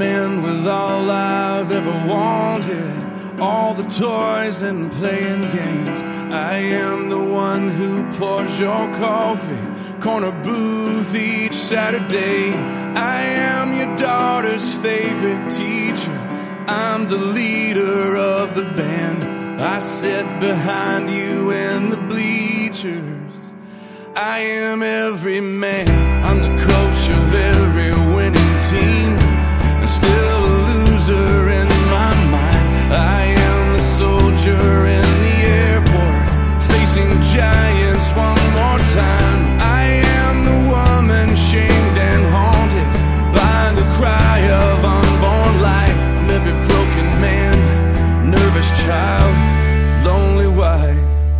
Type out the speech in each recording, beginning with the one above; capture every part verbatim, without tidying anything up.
man with all I've ever wanted, all the toys and playing games. I am the one who pours your coffee, corner booth each Saturday. I am your daughter's favorite teacher, I'm the leader of the band. I sit behind you in the bleachers. I am every man, I'm the coach of every winning team, and still a loser in my mind. I am the soldier in the airport, facing giants one more time. I am the woman shamed and haunted by the cry of unborn life. I'm every broken man, nervous child, lonely wife.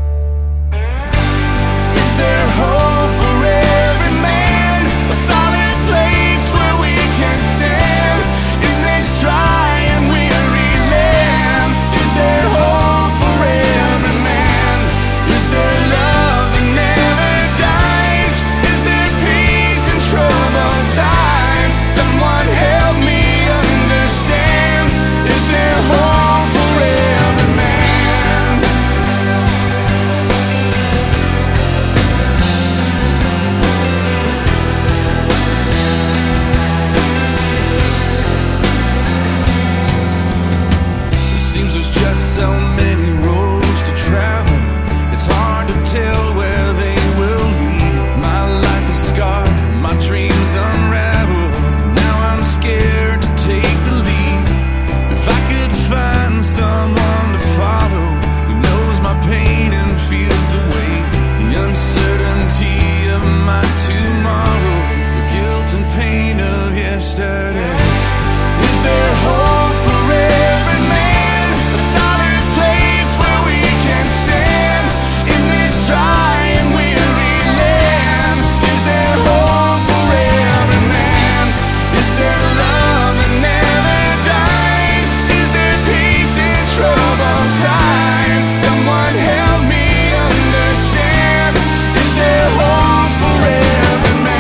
Is there hope for every man? A solid place where we can stand in this dry and weary land. Is there hope for every man? Is there love that never dies? Is there peace in troubled times? Someone help me understand. Is there hope for every man? It seems there's just so many roads to travel, it's hard to tell where they will lead. My life is scarred, my dreams unraveled, now I'm scared to take the lead. If I could find someone to follow who knows my pain and feels the weight, the uncertainty of my tomorrow, the guilt and pain of yesterday. Is there hope for every man? A solid place where we can stand in this dry and weary land. Is there hope for every man? Is there love that never dies? Is there peace in troubled times? Someone help me understand. Is there hope for every man?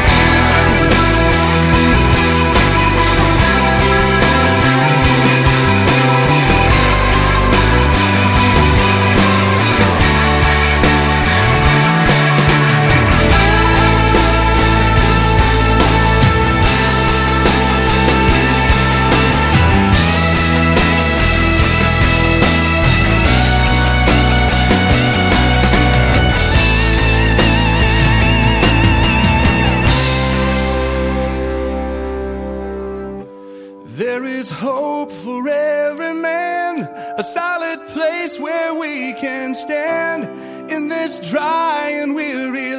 There is hope for every man, a solid place where we can stand in this dry and weary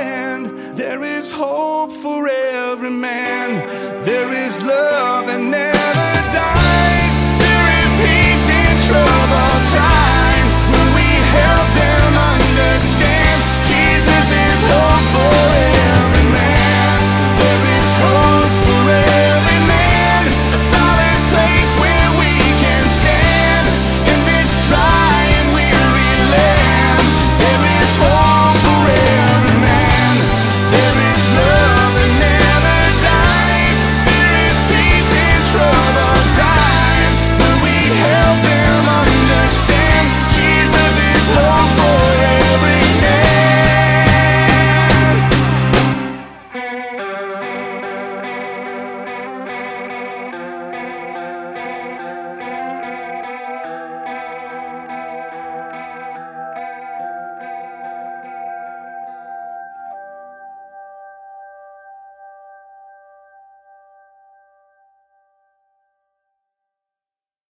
land. There is hope for every man, there is love and